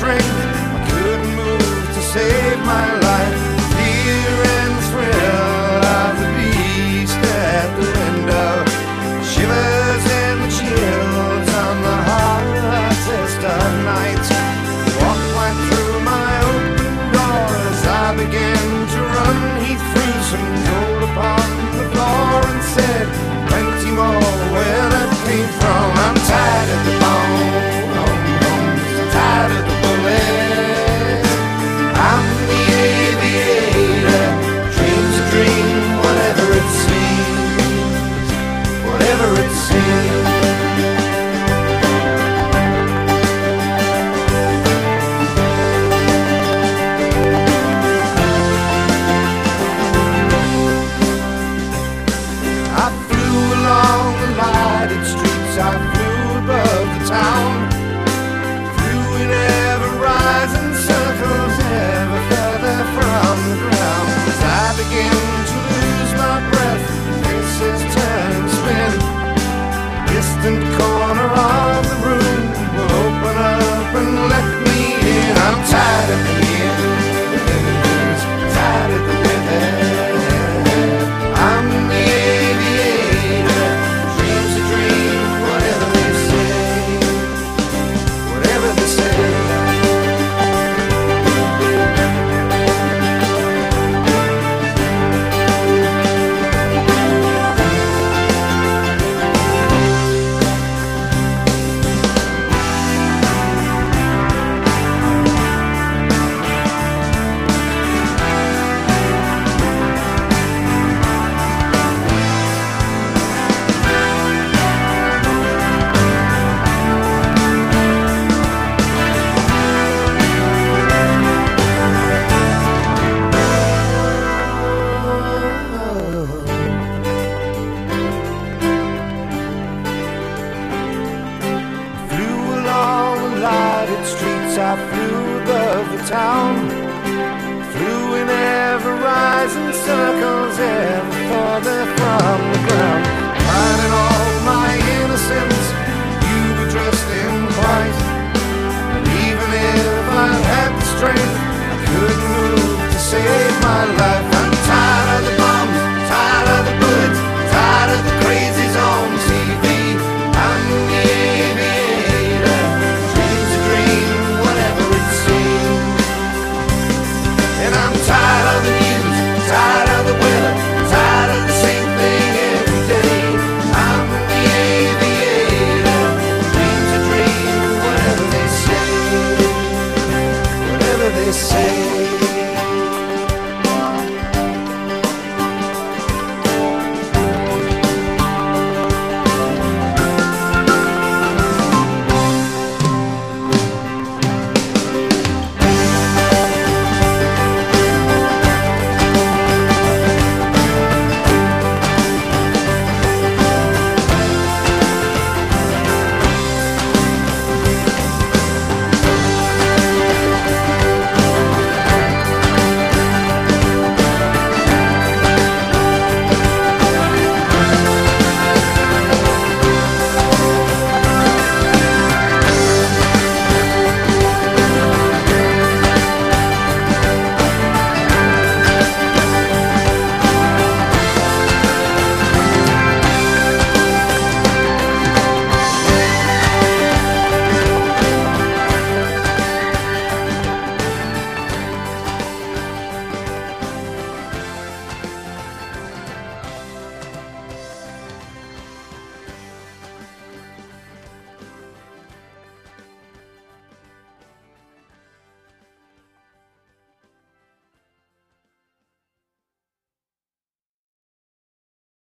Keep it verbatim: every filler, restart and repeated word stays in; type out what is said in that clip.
strength. I couldn't move to save my life. Fear and thrill of the beast at the window, shivers and the chills on the hottest of nights. Walked right through my open door as I began to run. He threw some gold upon the floor and said, plenty more where that came from. I'm tired of the bones, I'm tired of the bullets. I'm the aviator, dreams a dream, whatever it seems, whatever it seems. I flew along the lighted streets, I flew above the town, flew in ever-rising circles, ever further from the ground. As I began to lose my breath, faces turn and spin. Distant corner of the room will open up and let me in. I'm tired of the years, tired of the weather. I'm the aviator, dreams a dream, whatever they say, whatever they say. Streets, I flew above the town, flew in ever-rising circles, ever further from the ground. Pride in all my innocence, you were dressed in white. And even if I had the strength, I couldn't move to save my life. I'm tired of the bombs, tired of the bullets, tired of the crazies on T V. I'm the aviator, dreams a dream, whatever it seems. And I'm tired of the news, tired of the weather, tired of the same thing every day. I'm the aviator, dreams a dream, whatever they say, whatever they say.